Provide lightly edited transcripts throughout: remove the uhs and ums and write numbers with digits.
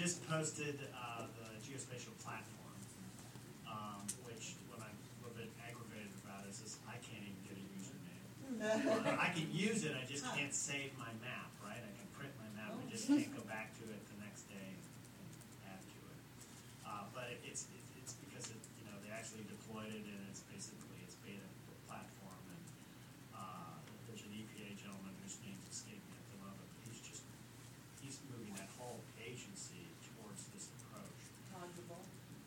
just posted the geospatial platform, which what I'm a little bit aggravated about is I can't even get a username. I can use it, I just can't save my map, right? I can print my map, I just can't go back to it the next day and add to it. But it's because they actually deployed it, and it's beta platform, and there's an EPA gentleman whose name's escaping me at the moment, but he's moving that whole agency towards this approach. Tangible.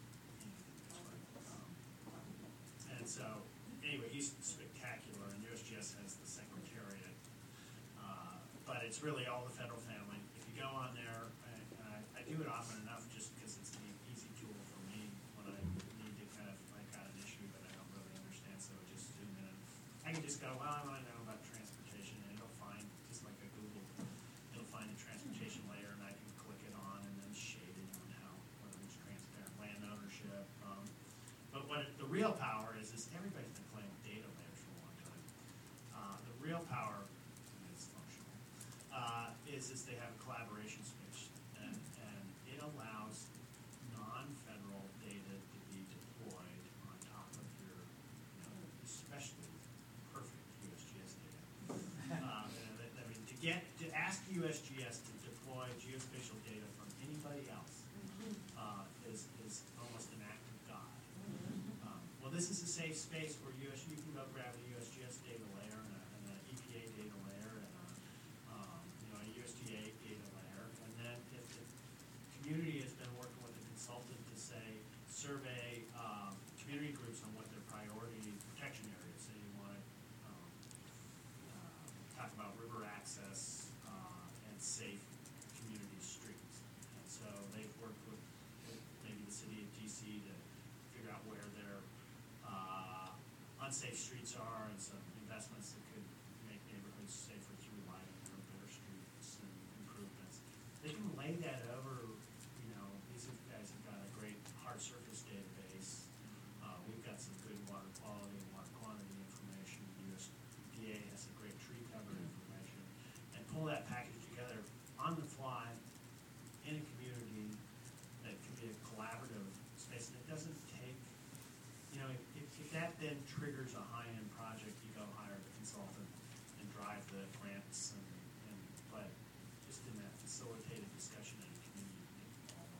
And so, anyway, he's spectacular, and USGS has the secretariat, but it's really all the federal family. If you go on there, and I do it often enough just because it's an easy tool for me when I need to kind of, I got an issue that I don't really understand, so I just zoom in. I can just go, well, I want to know about transportation, and it'll find, just like a Google, it'll find a transportation layer, and I can click it on and then shade it on whether it's transparent land ownership. But the real power is everybody's been playing with data layers for a long time. The real power, it's functional, is they have a collaboration space, and it allows non-federal data to be deployed on top of your, especially perfect USGS data. I mean, to ask USGS to deploy geospatial data from anybody else is almost an act of God. Well, this is a safe space where you can go grab a USGS data layer and an EPA data layer and a USDA data layer, and then if the community has been working with a consultant to survey community groups on what their priority protection areas. Say you want to talk about river access and safe community streets, and so they've worked with maybe the city of DC to figure out where their unsafe streets are and some investments that could make neighborhoods safer through lighting or better streets and improvements. They can lay that over, these guys have got a great hard surface database. We've got some good water quality and water quantity information. USDA has some great tree cover information. And pull that package together on the fly in a community that can be a collaborative space. And it doesn't take, if that then triggers a high-end project, you go hire the consultant and drive the grants but just in that facilitated discussion and